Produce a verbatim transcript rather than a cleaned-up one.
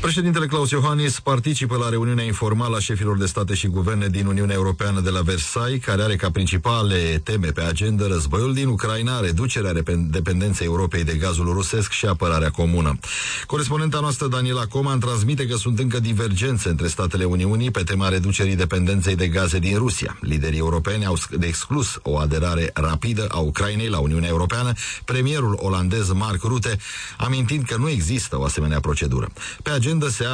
Președintele Klaus Iohannis participă la reuniunea informală a șefilor de state și guverne din Uniunea Europeană de la Versailles, care are ca principale teme pe agenda războiul din Ucraina, reducerea dependenței Europei de gazul rusesc și apărarea comună. Corespondenta noastră Daniela Coman transmite că sunt încă divergențe între statele Uniunii pe tema reducerii dependenței de gaze din Rusia. Liderii europeni au exclus o aderare rapidă a Ucrainei la Uniunea Europeană, premierul olandez Mark Rutte amintind că nu există o asemenea procedură. Pe agenda se